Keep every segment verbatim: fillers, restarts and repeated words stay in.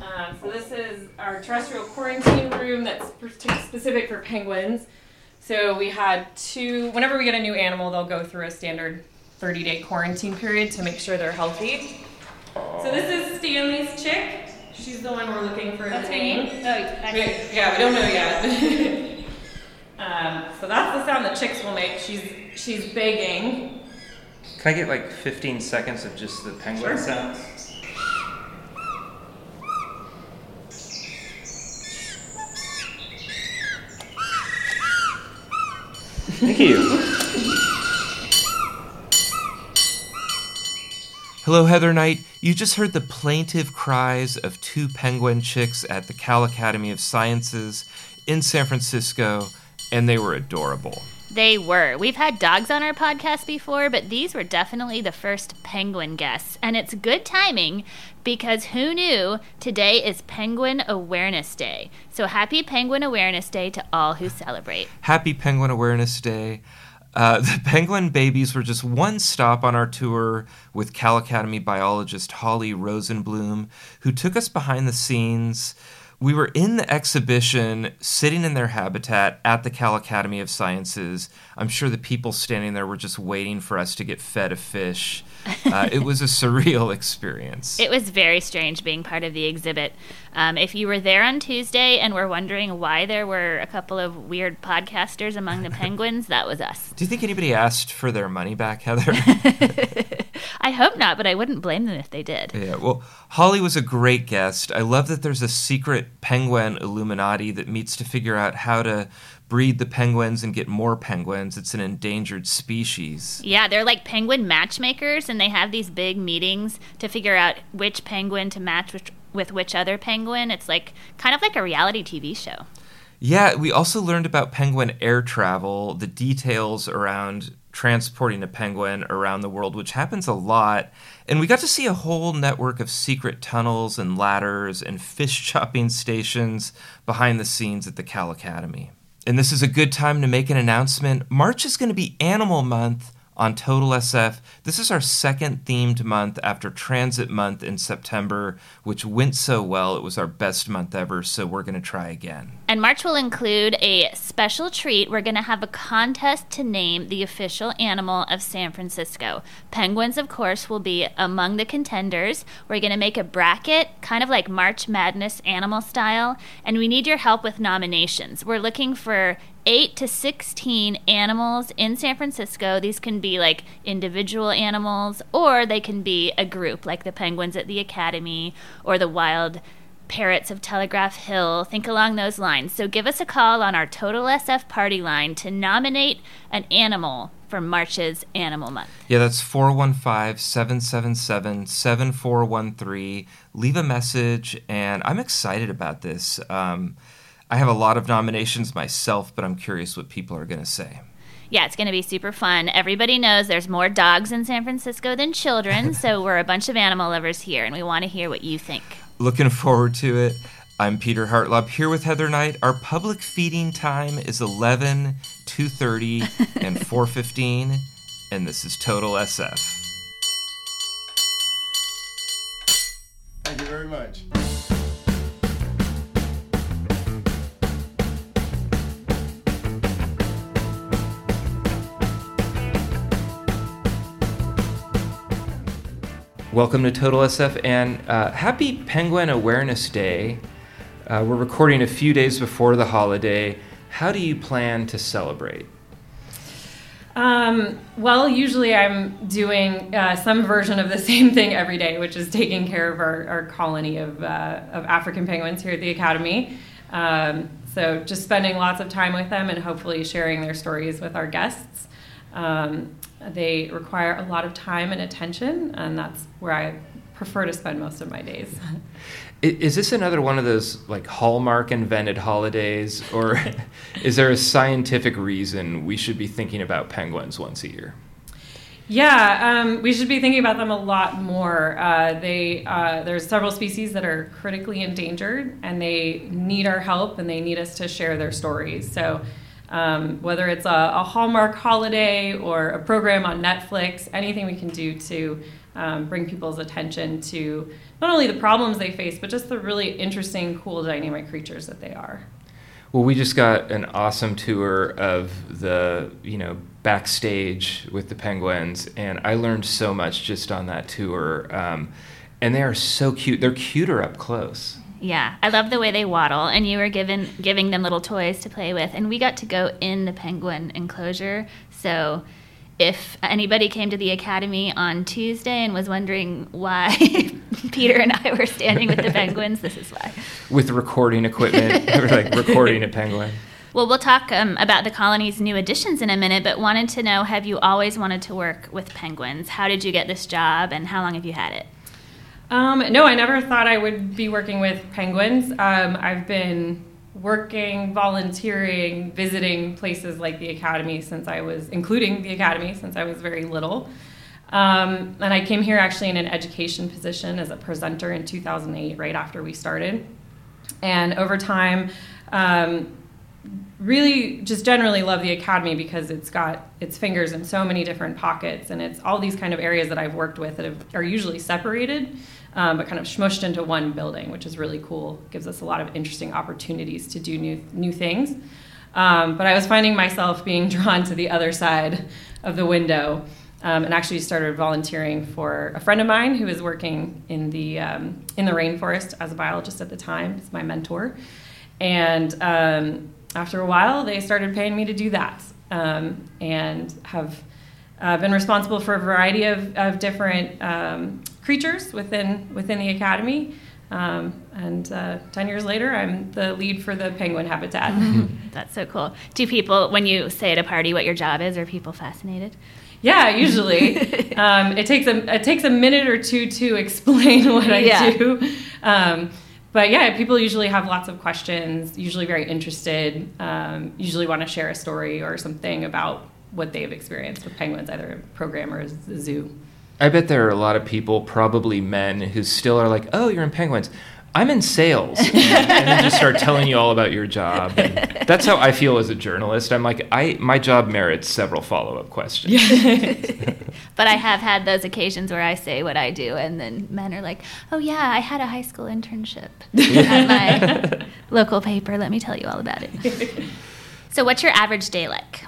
Um, so this is our terrestrial quarantine room that's specific for penguins. So we had two, whenever we get a new animal, they'll go through a standard thirty-day quarantine period to make sure they're healthy. So this is Stanley's chick. She's the one we're looking for That's the name. Oh, actually. Yeah, we don't know yet. um, so that's the sound that chicks will make. She's she's begging. Can I get like fifteen seconds of just the penguin Sure. sounds? Thank you. Hello, Heather Knight. You just heard the plaintive cries of two penguin chicks at the Cal Academy of Sciences in San Francisco, and they were adorable. They were. We've had dogs on our podcast before, but these were definitely the first penguin guests. And it's good timing because who knew today is Penguin Awareness Day. So happy Penguin Awareness Day to all who celebrate. Happy Penguin Awareness Day. Uh, the penguin babies were just one stop on our tour with Cal Academy biologist Holly Rosenblum, who took us behind the scenes. We were in the exhibition, sitting in their habitat at the Cal Academy of Sciences. I'm sure the people standing there were just waiting for us to get fed a fish. Uh, it was a surreal experience. It was very strange being part of the exhibit. Um, if you were there on Tuesday and were wondering why there were a couple of weird podcasters among the penguins, that was us. Do you think anybody asked for their money back, Heather? I hope not, but I wouldn't blame them if they did. Yeah, well, Holly was a great guest. I love that there's a secret penguin Illuminati that meets to figure out how to breed the penguins and get more penguins. It's an endangered species. Yeah, they're like penguin matchmakers, and they have these big meetings to figure out which penguin to match with, with which other penguin. It's like kind of like a reality T V show. Yeah, we also learned about penguin air travel, the details around transporting a penguin around the world, which happens a lot. And we got to see a whole network of secret tunnels and ladders and fish chopping stations behind the scenes at the Cal Academy. And this is a good time to make an announcement. March is going to be Animal Month on Total S F. This is our second themed month after Transit Month in September, which went so well. It was our best month ever, so we're going to try again. And March will include a special treat. We're going to have a contest to name the official animal of San Francisco. Penguins, of course, will be among the contenders. We're going to make a bracket, kind of like March Madness animal style, and we need your help with nominations. We're looking for eight to sixteen animals in San Francisco. These can be like individual animals, or they can be a group, like the penguins at the Academy or the wild parrots of Telegraph Hill. Think along those lines. So give us a call on our Total S F party line to nominate an animal for March's Animal Month. Yeah, that's four one five, seven seven seven, seven four one three. Leave a message, and I'm excited about this. Um, I have a lot of nominations myself, but I'm curious what people are going to say. Yeah, it's going to be super fun. Everybody knows there's more dogs in San Francisco than children, so we're a bunch of animal lovers here, and we want to hear what you think. Looking forward to it. I'm Peter Hartlaub here with Heather Knight. Our public feeding time is eleven, two thirty, and four fifteen, and this is Total S F. Thank you very much. Welcome to Total S F, and uh, happy Penguin Awareness Day. Uh, we're recording a few days before the holiday. How do you plan to celebrate? Um, well, usually I'm doing uh, some version of the same thing every day, which is taking care of our, our colony of, uh, of African penguins here at the Academy. Um, so just spending lots of time with them and hopefully sharing their stories with our guests. Um, they require a lot of time and attention, and that's where I prefer to spend most of my days. Is this another one of those like Hallmark invented holidays, or is there a scientific reason we should be thinking about penguins once a year? Yeah, um, we should be thinking about them a lot more. Uh, they uh, there's several species that are critically endangered, and they need our help, and they need us to share their stories. So um, whether it's a, a Hallmark holiday or a program on Netflix, anything we can do to um, bring people's attention to not only the problems they face, but just the really interesting, cool, dynamic creatures that they are. Well, we just got an awesome tour of the, you know, backstage with the penguins, and I learned so much just on that tour. Um, and they are so cute. They're cuter up close. Yeah, I love the way they waddle, and you were given giving them little toys to play with, and we got to go in the penguin enclosure. So if anybody came to the Academy on Tuesday and was wondering why Peter and I were standing with the penguins, this is why. With recording equipment, or like recording a penguin. Well, we'll talk um, about the colony's new additions in a minute, but wanted to know, have you always wanted to work with penguins? How did you get this job, and how long have you had it? Um, no, I never thought I would be working with penguins. Um, I've been working, volunteering, visiting places like the Academy since I was, including the Academy, since I was very little. Um, and I came here actually in an education position as a presenter in two thousand eight, right after we started. And over time, um, really just generally love the Academy because it's got its fingers in so many different pockets, and it's all these kind of areas that I've worked with that have, are usually separated, um, but kind of smushed into one building, which is really cool. Gives us a lot of interesting opportunities to do new new things. Um, but I was finding myself being drawn to the other side of the window, um, and actually started volunteering for a friend of mine who was working in the um, in the rainforest as a biologist at the time. It's my mentor, and um, after a while, they started paying me to do that, um, and have uh, been responsible for a variety of, of different um, creatures within within the Academy. Um, and uh, ten years later, I'm the lead for the penguin habitat. That's so cool. Do people, when you say at a party what your job is, are people fascinated? Yeah, usually. um, it takes a it takes a minute or two to explain what I Yeah. do. Um, But yeah, people usually have lots of questions, usually very interested, um, usually want to share a story or something about what they've experienced with penguins, either a program or a zoo. I bet there are a lot of people, probably men, who still are like, oh, you're in penguins. I'm in sales. and then just start telling you all about your job. And that's how I feel as a journalist. I'm like, I my job merits several follow-up questions. But I have had those occasions where I say what I do, and then men are like, oh, yeah, I had a high school internship at my local paper. Let me tell you all about it. So what's your average day like?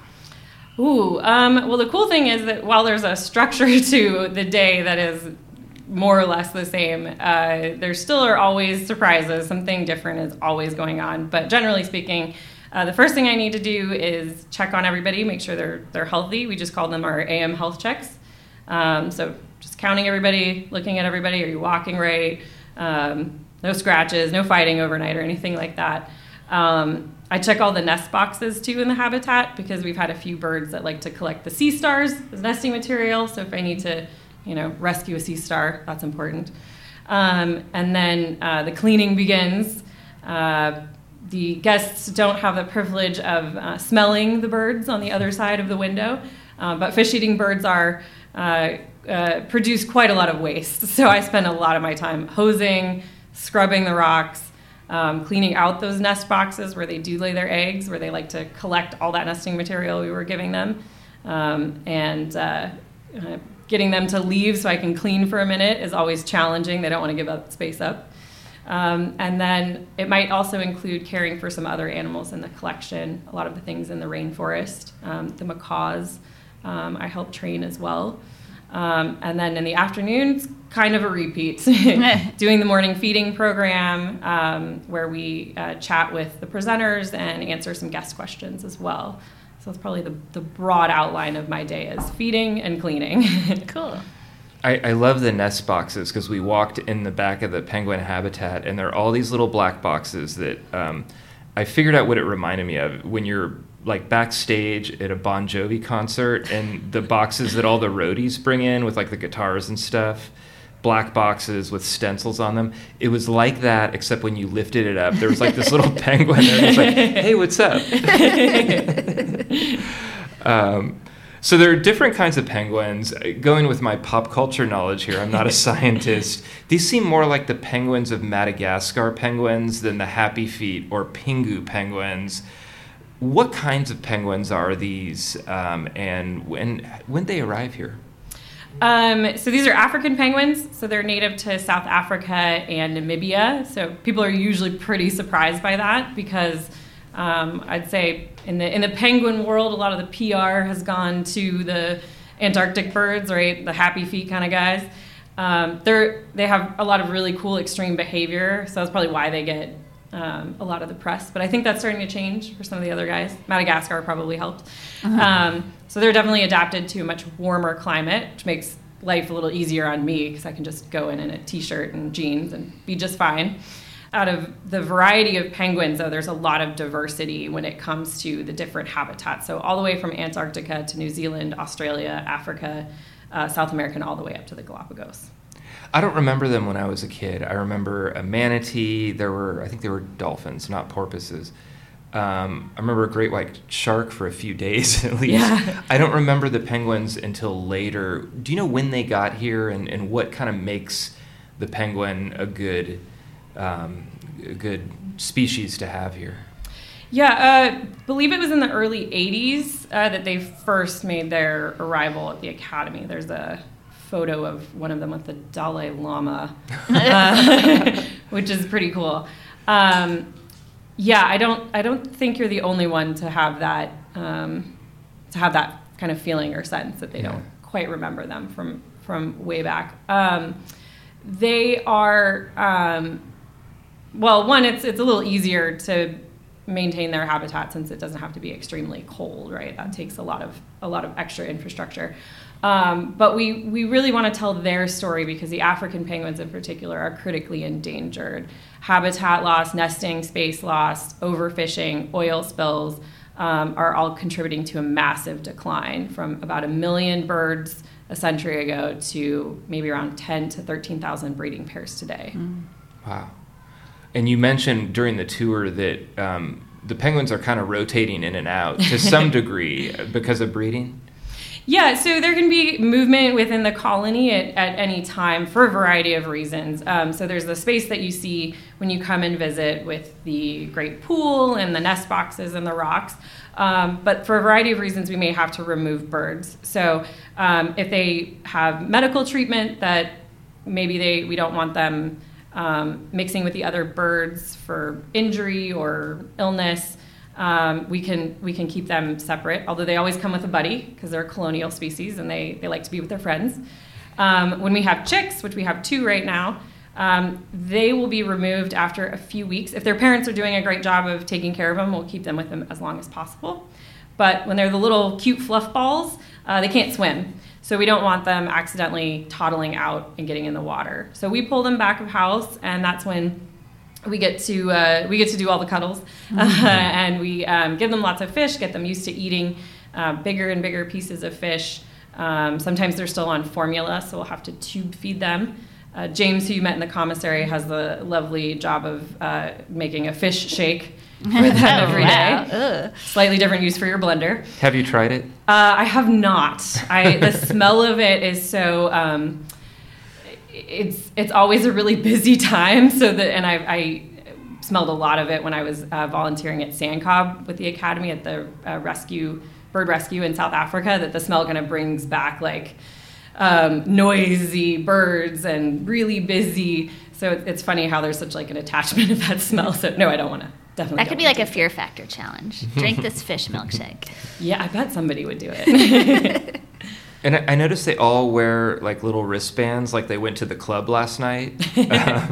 Ooh, um, well, the cool thing is that while there's a structure to the day that is more or less the same, uh, there still are always surprises. Something different is always going on. But generally speaking, uh, the first thing I need to do is check on everybody, make sure they're they're healthy. We just call them our A M health checks. Um, so just counting everybody, looking at everybody. Are you walking right? Um, no scratches, no fighting overnight or anything like that. Um, I check all the nest boxes too in the habitat because we've had a few birds that like to collect the sea stars as nesting material. So if I need to, you know, rescue a sea star, that's important. Um, and then uh, the cleaning begins. Uh, the guests don't have the privilege of uh, smelling the birds on the other side of the window, uh, but fish-eating birds are uh, uh, produce quite a lot of waste. So I spend a lot of my time hosing, scrubbing the rocks, um, cleaning out those nest boxes where they do lay their eggs, where they like to collect all that nesting material we were giving them, um, and uh, uh, getting them to leave so I can clean for a minute is always challenging. They don't want to give up space up. Um, and then it might also include caring for some other animals in the collection, a lot of the things in the rainforest, um, the macaws um, I help train as well. Um, and then in the afternoons, kind of a repeat, doing the morning feeding program um, where we uh, chat with the presenters and answer some guest questions as well. So that's probably the, the broad outline of my day is feeding and cleaning. Cool. I, I love the nest boxes because we walked in the back of the penguin habitat, and there are all these little black boxes that um, I figured out what it reminded me of when you're like backstage at a Bon Jovi concert, and the boxes that all the roadies bring in with like the guitars and stuff, black boxes with stencils on them. It was like that, except when you lifted it up, there was like this little penguin there. It was like, hey, what's up? um, So there are different kinds of penguins. Going with my pop culture knowledge here, I'm not a scientist. These seem more like the penguins of Madagascar penguins than the Happy Feet or Pingu penguins. What kinds of penguins are these, um, and when when they arrive here? Um, so these are African penguins. So they're native to South Africa and Namibia. So people are usually pretty surprised by that because um, I'd say in the in the penguin world, a lot of the P R has gone to the Antarctic birds, right? The happy feet kind of guys. Um, they're they have a lot of really cool extreme behavior. So that's probably why they get um, a lot of the press. But I think that's starting to change for some of the other guys. Madagascar probably helped. Uh-huh. Um, so they're definitely adapted to a much warmer climate, which makes life a little easier on me because I can just go in in a t-shirt and jeans and be just fine. Out of the variety of penguins, though, there's a lot of diversity when it comes to the different habitats. So all the way from Antarctica to New Zealand, Australia, Africa, uh, South America, and all the way up to the Galapagos. I don't remember them when I was a kid. I remember a manatee. There were, I think they were dolphins, not porpoises. Um, I remember a great white shark for a few days at least. Yeah. I don't remember the penguins until later. Do you know when they got here and, and what kind of makes the penguin a good um, a good species to have here? Yeah, I uh, believe it was in the early eighties uh, that they first made their arrival at the Academy. There's a photo of one of them with the Dalai Lama, uh, which is pretty cool. Um, Yeah, I don't. I don't think you're the only one to have that um, to have that kind of feeling or sense that they yeah. don't quite remember them from from way back. Um, they are um, well. One, it's it's a little easier to maintain their habitat since it doesn't have to be extremely cold, right? That takes a lot of a lot of extra infrastructure. Um, but we, we really want to tell their story because the African penguins in particular are critically endangered. Habitat loss, nesting space loss, overfishing, oil spills um, are all contributing to a massive decline from about a million birds a century ago to maybe around ten to thirteen thousand breeding pairs today. Mm. Wow. And you mentioned during the tour that um, the penguins are kind of rotating in and out to some degree because of breeding? Yeah, so there can be movement within the colony at, at any time for a variety of reasons. Um, so there's the space that you see when you come and visit with the great pool and the nest boxes and the rocks. Um, but for a variety of reasons, we may have to remove birds. So um, if they have medical treatment that maybe they we don't want them um, mixing with the other birds for injury or illness, Um, we can we can keep them separate, although they always come with a buddy because they're a colonial species and they, they like to be with their friends. Um, when we have chicks, which we have two right now, um, they will be removed after a few weeks. If their parents are doing a great job of taking care of them, we'll keep them with them as long as possible. But when they're the little cute fluff balls, uh, they can't swim. So we don't want them accidentally toddling out and getting in the water. So we pull them back of house, and that's when we get to uh, we get to do all the cuddles, mm-hmm. uh, and we um, give them lots of fish, get them used to eating uh, bigger and bigger pieces of fish. Um, sometimes they're still on formula, so we'll have to tube feed them. Uh, James, who you met in the commissary, has the lovely job of uh, making a fish shake for them every day. Wow. Slightly different use for your blender. Have you tried it? Uh, I have not. I the smell of it is so. Um, It's it's always a really busy time, so that and I, I smelled a lot of it when I was uh, volunteering at Sandcob with the Academy at the uh, rescue bird rescue in South Africa. That the smell kind of brings back like um, noisy birds and really busy. So it, it's funny how there's such like an attachment to that smell. So no, I don't want to. Definitely. That could be like a fear factor challenge. Drink this fish milkshake. Yeah, I bet somebody would do it. And I noticed they all wear like little wristbands, like they went to the club last night. uh,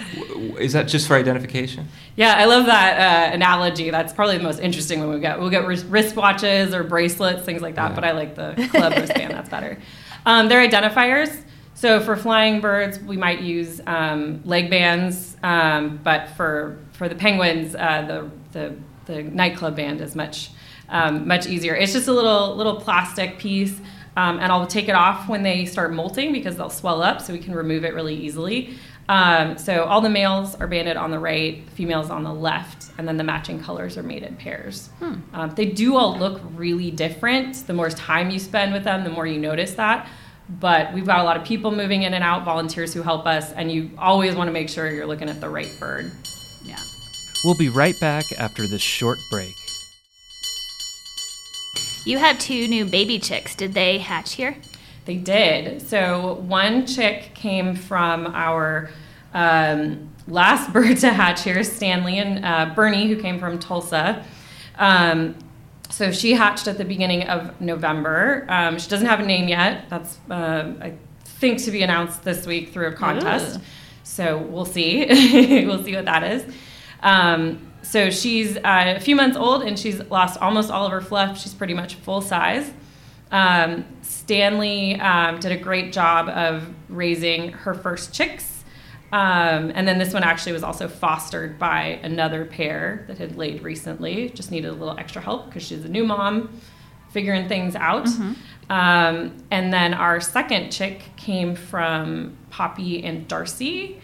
is that just for identification? Yeah, I love that uh, analogy. That's probably the most interesting one we get. We'll get wristwatches or bracelets, things like that. Yeah. But I like the club wristband. That's better. Um, they're identifiers. So for flying birds, we might use um, leg bands. Um, but for for the penguins, uh, the the the nightclub band is much um, much easier. It's just a little little plastic piece. Um, and I'll take it off when they start molting because they'll swell up, so we can remove it really easily. Um, so all the males are banded on the right, females on the left, and then the matching colors are mated pairs. Hmm. Um, they do all look really different. The more time you spend with them, the more you notice that. But we've got a lot of people moving in and out, volunteers who help us, and you always want to make sure you're looking at the right bird. Yeah. We'll be right back after this short break. You have two new baby chicks. Did they hatch here? They did. So one chick came from our um, last bird to hatch here, Stanley and uh, Bernie, who came from Tulsa. Um, so she hatched at the beginning of November. Um, she doesn't have a name yet. That's, uh, I think, to be announced this week through a contest. Ooh. So we'll see. We'll see what that is. Um, so she's uh, a few months old, and she's lost almost all of her fluff. She's pretty much full size. Um, Stanley um, did a great job of raising her first chicks. Um, and then this one actually was also fostered by another pair that had laid recently. Just needed a little extra help because she's a new mom, figuring things out. Mm-hmm. Um, and then our second chick came from Poppy and Darcy,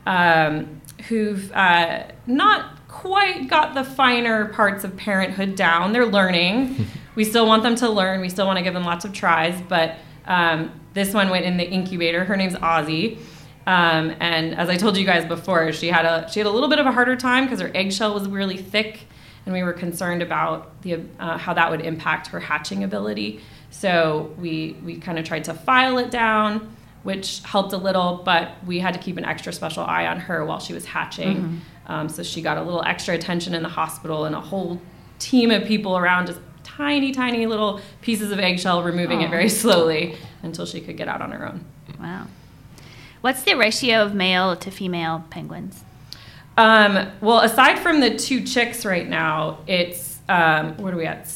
um, who've uh, not quite got the finer parts of parenthood down. They're learning. We still want them to learn. We still want to give them lots of tries. But um, this one went in the incubator. Her name's Ozzy. Um, and as I told you guys before, she had a she had a little bit of a harder time because her eggshell was really thick, and we were concerned about the uh, how that would impact her hatching ability. So we we kind of tried to file it down, which helped a little, but we had to keep an extra special eye on her while she was hatching. Mm-hmm. Um, so she got a little extra attention in the hospital, and a whole team of people around, just tiny, tiny little pieces of eggshell, removing Aww. It very slowly until she could get out on her own. Wow. What's the ratio of male to female penguins? Um, well, aside from the two chicks right now, it's, um, what are we at,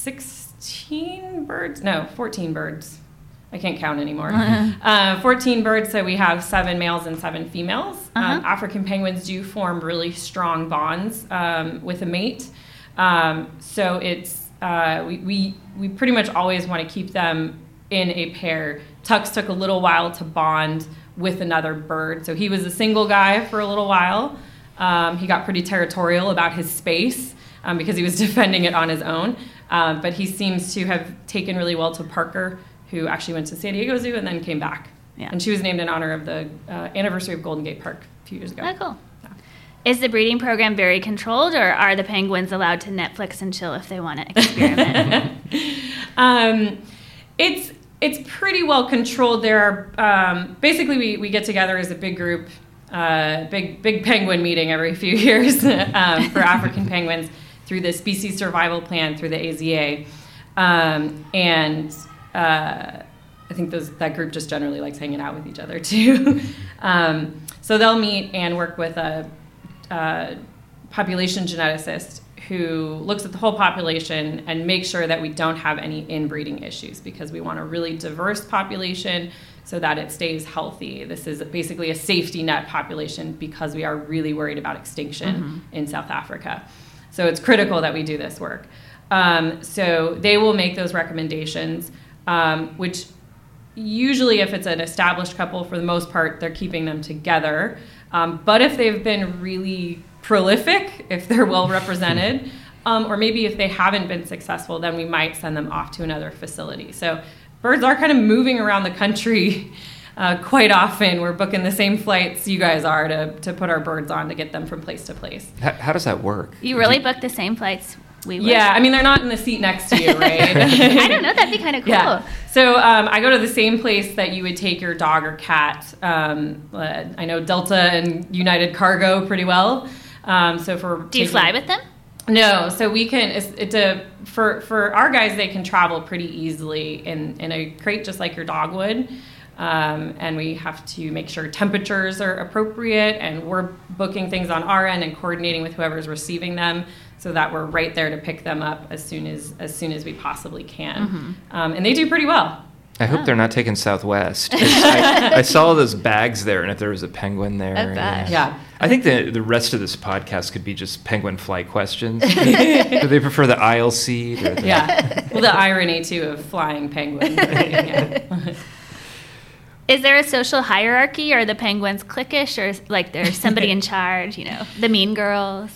sixteen birds? No, fourteen birds. I can't count anymore. Uh-huh. Uh, fourteen birds, so we have seven males and seven females. Uh-huh. Um, African penguins do form really strong bonds um, with a mate. Um, so it's, uh, we, we, we pretty much always want to keep them in a pair. Tux took a little while to bond with another bird. So he was a single guy for a little while. Um, he got pretty territorial about his space um, because he was defending it on his own. Um, but he seems to have taken really well to Parker, who actually went to San Diego Zoo and then came back. Yeah. And she was named in honor of the uh, anniversary of Golden Gate Park a few years ago. Oh, cool. Yeah. Is the breeding program very controlled, or are the penguins allowed to Netflix and chill if they want to experiment? um, it's... It's pretty well controlled. There are um, basically we, we get together as a big group, uh, big big penguin meeting every few years um, for African penguins through the Species Survival Plan through the A Z A, um, and uh, I think those that group just generally likes hanging out with each other too. um, so they'll meet and work with a, a population geneticist who looks at the whole population and makes sure that we don't have any inbreeding issues, because we want a really diverse population so that it stays healthy. This is basically a safety net population because we are really worried about extinction mm-hmm. in South Africa. So it's critical that we do this work. Um, so they will make those recommendations, um, which usually if it's an established couple, for the most part, they're keeping them together. Um, but if they've been really prolific, if they're well represented, um, or maybe if they haven't been successful, then we might send them off to another facility. So birds are kind of moving around the country uh, quite often. We're booking the same flights you guys are to, to put our birds on to get them from place to place. How, how does that work? You really book the same flights we would? Yeah, I mean, they're not in the seat next to you, right? I don't know, that'd be kind of cool. Yeah. So um, I go to the same place that you would take your dog or cat. Um, uh, I know Delta and United Cargo pretty well. Um, so for Do you fly with them? No, so we can. It's, it's a for for our guys. They can travel pretty easily in in a crate, just like your dog would. Um, and we have to make sure temperatures are appropriate, and we're booking things on our end and coordinating with whoever's receiving them, so that we're right there to pick them up as soon as as soon as we possibly can. Mm-hmm. Um, and they do pretty well. I hope oh. they're not taking Southwest. I, I saw those bags there, and if there was a penguin there. I bet. Yeah. I think the the rest of this podcast could be just penguin flight questions. Do they prefer the aisle seat? Or the... Yeah. Well, the irony, too, of flying penguins. Yeah. Is there a social hierarchy? Are the penguins cliquish, or like there's somebody in charge, you know, the mean girls?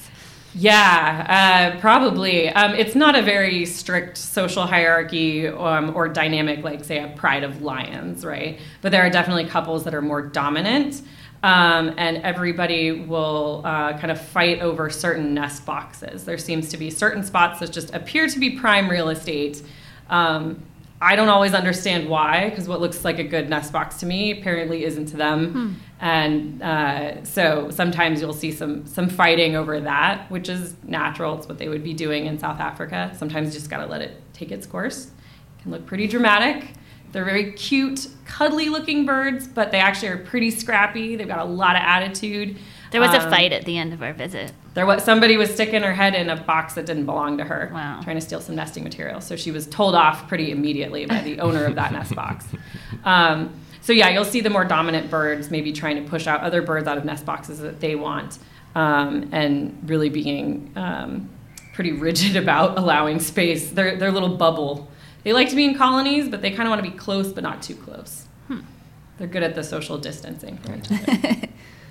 Yeah, uh, probably. Um, it's not a very strict social hierarchy um, or dynamic like, say, a pride of lions, right? But there are definitely couples that are more dominant, um, and everybody will uh, kind of fight over certain nest boxes. There seems to be certain spots that just appear to be prime real estate, um, I don't always understand why, because what looks like a good nest box to me apparently isn't to them. Hmm. And uh, so sometimes you'll see some some fighting over that, which is natural. It's what they would be doing in South Africa. Sometimes you just got to let it take its course. It can look pretty dramatic. They're very cute, cuddly-looking birds, but they actually are pretty scrappy. They've got a lot of attitude. There was um, a fight at the end of our visit. There was somebody was sticking her head in a box that didn't belong to her, wow. trying to steal some nesting material. So she was told off pretty immediately by the owner of that nest box. Um, so yeah, you'll see the more dominant birds maybe trying to push out other birds out of nest boxes that they want, um, and really being um, pretty rigid about allowing space. Their their little bubble. They like to be in colonies, but they kind of want to be close, but not too close. Hmm. They're good at the social distancing from each other.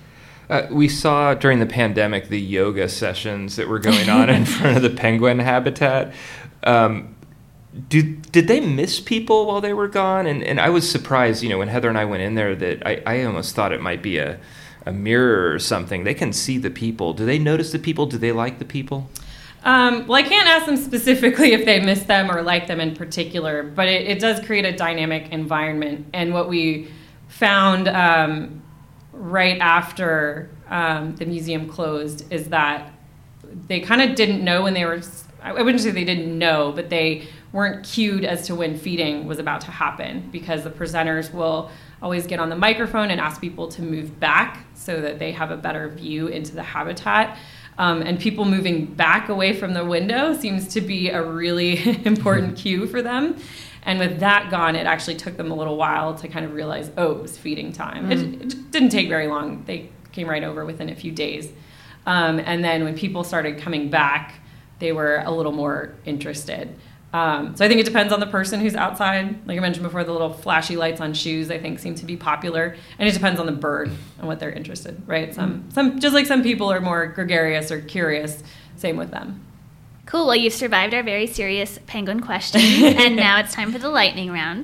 Uh, we saw during the pandemic the yoga sessions that were going on in front of the penguin habitat. Um, do, did they miss people while they were gone? And, and I was surprised, you know, when Heather and I went in there, that I, I almost thought it might be a, a mirror or something. They can see the people. Do they notice the people? Do they like the people? Um, well, I can't ask them specifically if they miss them or like them in particular, but it, it does create a dynamic environment. And what we found um, right after um, the museum closed is that they kind of didn't know when they were, I wouldn't say they didn't know, but they weren't cued as to when feeding was about to happen, because the presenters will always get on the microphone and ask people to move back so that they have a better view into the habitat. Um, and people moving back away from the window seems to be a really important cue for them. And with that gone, it actually took them a little while to kind of realize, oh, it was feeding time. Mm. It, it didn't take very long. They came right over within a few days. Um, and then when people started coming back, they were a little more interested. Um, so I think it depends on the person who's outside. Like I mentioned before, the little flashy lights on shoes, I think, seem to be popular. And it depends on the bird and what they're interested, right? Some, some, just like some people are more gregarious or curious, same with them. Cool. Well, you've survived our very serious penguin questions, and now it's time for the lightning round.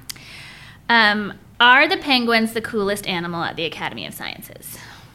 Um, are the penguins the coolest animal at the Academy of Sciences?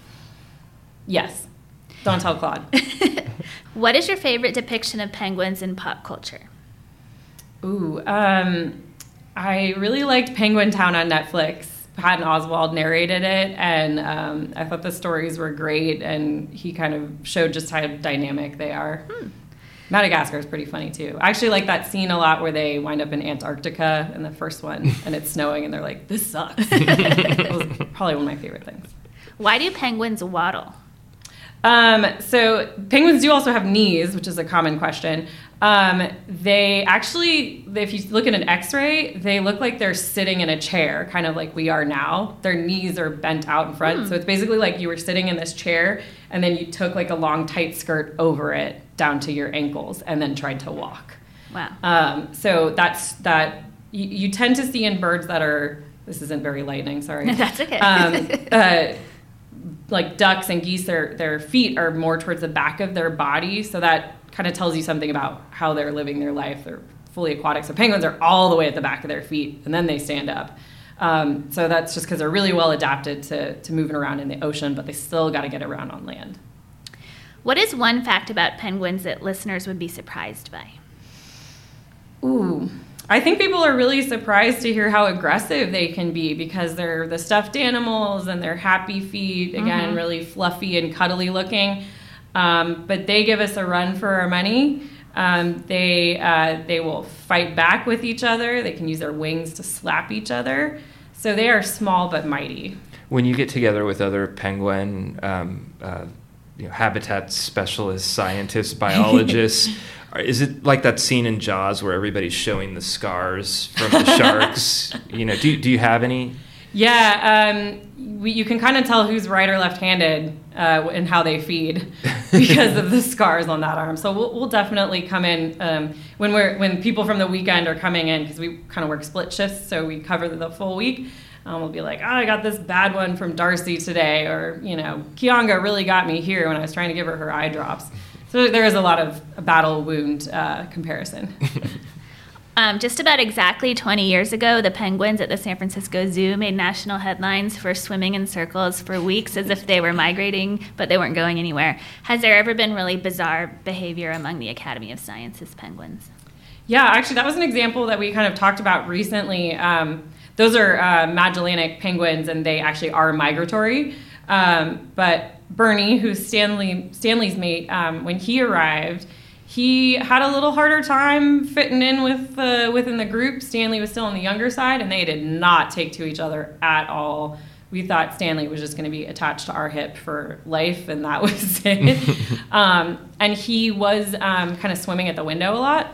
Yes. Don't tell Claude. What is your favorite depiction of penguins in pop culture? Ooh, um, I really liked Penguin Town on Netflix. Patton Oswalt narrated it, and um, I thought the stories were great, and he kind of showed just how dynamic they are. Hmm. Madagascar is pretty funny, too. I actually like that scene a lot where they wind up in Antarctica in the first one, and it's snowing, and they're like, this sucks. That was probably one of my favorite things. Why do penguins waddle? Um, so penguins do also have knees, which is a common question. Um, they actually, if you look at an x-ray, they look like they're sitting in a chair, kind of like we are now. Their knees are bent out in front. Hmm. So it's basically like you were sitting in this chair and then you took like a long tight skirt over it down to your ankles and then tried to walk. Wow. Um, so that's that you, you tend to see in birds that are, this isn't very lightning, sorry. That's okay. um, uh, like ducks and geese, their their feet are more towards the back of their body, so that kind of tells you something about how they're living their life. They're fully aquatic. So penguins are all the way at the back of their feet, and then they stand up. Um, so that's just because they're really well adapted to, to moving around in the ocean, but they still got to get around on land. What is one fact about penguins that listeners would be surprised by? Ooh, I think people are really surprised to hear how aggressive they can be, because they're the stuffed animals and they're happy feet, again, mm-hmm. really fluffy and cuddly looking. Um, but they give us a run for our money. Um, they uh, they will fight back with each other. They can use their wings to slap each other. So they are small but mighty. When you get together with other penguin um, uh, you know, habitat specialists, scientists, biologists, is it like that scene in Jaws where everybody's showing the scars from the sharks? You know, do do you have any? Yeah, um, we, you can kind of tell who's right or left-handed uh, in how they feed because of the scars on that arm. So we'll, we'll definitely come in um, when we're when people from the weekend are coming in, because we kind of work split shifts, so we cover the full week. Um, we'll be like, oh, I got this bad one from Darcy today, or you know, Kianga really got me here when I was trying to give her her eye drops. So there is a lot of a battle wound uh, comparison. Um, just about exactly twenty years ago, the penguins at the San Francisco Zoo made national headlines for swimming in circles for weeks as if they were migrating, but they weren't going anywhere. Has there ever been really bizarre behavior among the Academy of Sciences penguins? Yeah, actually, that was an example that we kind of talked about recently. Um, those are uh, Magellanic penguins, and they actually are migratory. Um, but Bernie, who's Stanley Stanley's mate, um, when he arrived, he had a little harder time fitting in with uh, within the group. Stanley was still on the younger side, and they did not take to each other at all. We thought Stanley was just going to be attached to our hip for life, and that was it. um, and he was um, kind of swimming at the window a lot,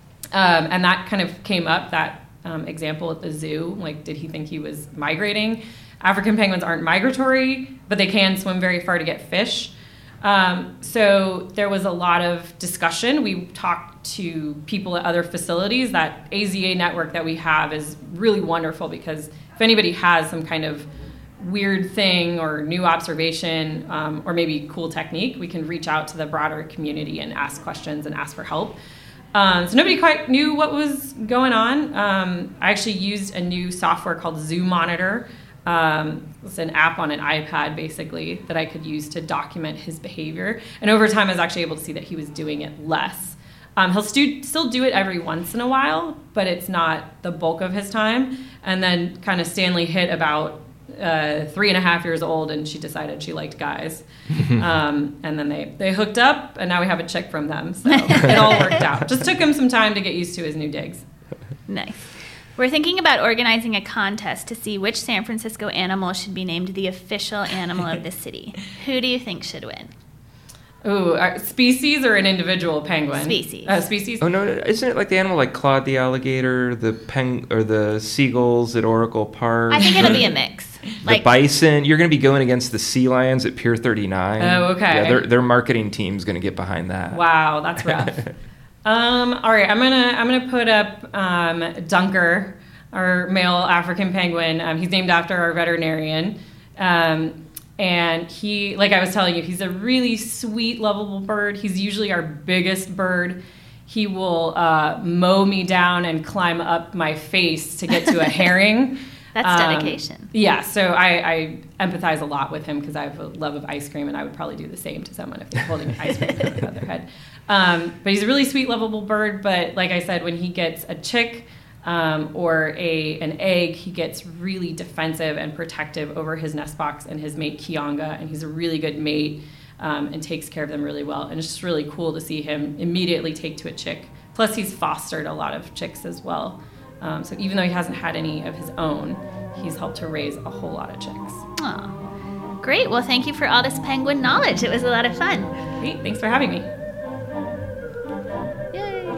um, and that kind of came up, that um, example at the zoo. Like, did he think he was migrating? African penguins aren't migratory, but they can swim very far to get fish. Um, so there was a lot of discussion. We talked to people at other facilities. That A Z A network that we have is really wonderful, because if anybody has some kind of weird thing or new observation, um, or maybe cool technique, we can reach out to the broader community and ask questions and ask for help. Um, so nobody quite knew what was going on. Um, I actually used a new software called Zoo Monitor. Um, it's an app on an iPad, basically, that I could use to document his behavior. And over time, I was actually able to see that he was doing it less. Um, he'll stu- still do it every once in a while, but it's not the bulk of his time. And then kind of Stanley hit about uh, three and a half years old, and she decided she liked guys. um, and then they, they hooked up, and now we have a chick from them. So it all worked out. Just took him some time to get used to his new digs. Nice. We're thinking about organizing a contest to see which San Francisco animal should be named the official animal of the city. Who do you think should win? Ooh, uh, species or an individual penguin? Species. Uh, species. Oh no, isn't it like the animal like Claude the alligator, the peng or the seagulls at Oracle Park? I think it'll be a mix. The Like bison. You're going to be going against the sea lions at Pier thirty-nine. Oh, okay. Yeah, their their marketing team's going to get behind that. Wow, that's rough. um, all right, I'm gonna I'm gonna put up um, Dunker, our male African penguin. Um, he's named after our veterinarian. Um, And he, like I was telling you, he's a really sweet, lovable bird. He's usually our biggest bird. He will uh, mow me down and climb up my face to get to a herring. That's Um, dedication. Yeah, so I, I empathize a lot with him because I have a love of ice cream, and I would probably do the same to someone if they're holding an ice cream above their head. Um, but he's a really sweet, lovable bird. But like I said, when he gets a chick, Um, or a an egg, he gets really defensive and protective over his nest box and his mate Kianga, and he's a really good mate um, and takes care of them really well. And it's just really cool to see him immediately take to a chick. Plus, he's fostered a lot of chicks as well. Um, so even though he hasn't had any of his own, he's helped to raise a whole lot of chicks. Aw. Great. Well, thank you for all this penguin knowledge. It was a lot of fun. Great, thanks for having me. Yay.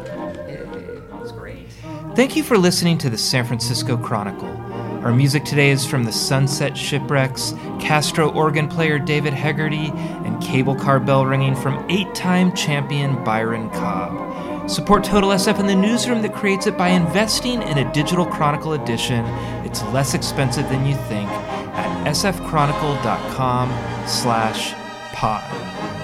Thank you for listening to the San Francisco Chronicle. Our music today is from the Sunset Shipwrecks, Castro organ player David Hegarty, and cable car bell ringing from eight-time champion Byron Cobb. Support Total S F in the newsroom that creates it by investing in a digital Chronicle edition. It's less expensive than you think at sfchronicle.com slash pod.